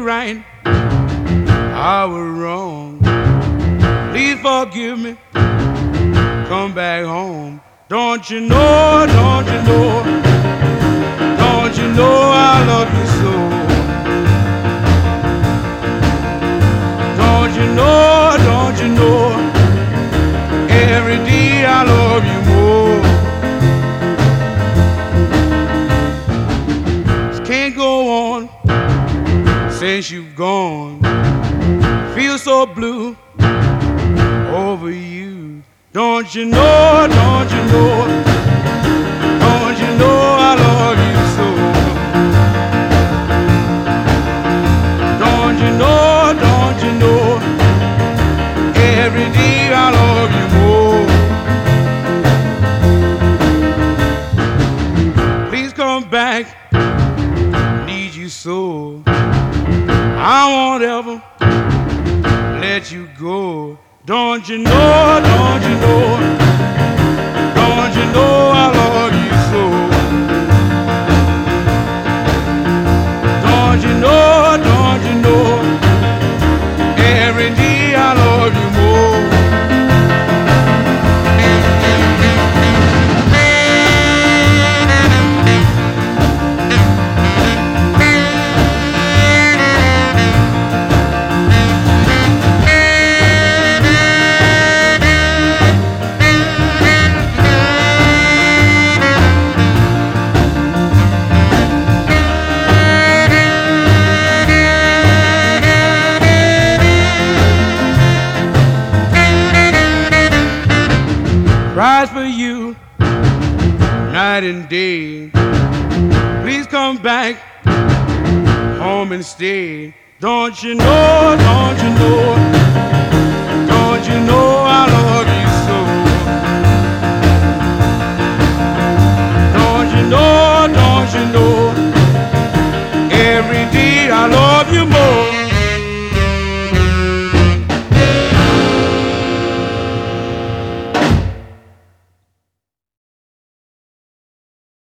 right, I was wrong. Please forgive me, come back home. Don't you know, don't you know, don't you know I love you so? Don't you know, don't you know, every day I love you more. This can't go on since you've gone. Feel so blue over you. Don't you know, don't you know, don't you know I love you so? Don't you know, don't you know, every day I love you more. Please come back, need you so. I won't ever let you go. Don't you know, don't you know, don't you know I love you so? Don't you know, don't you know, every day I love you more. Cries for you night and day. Please come back home and stay. Don't you know, don't you know,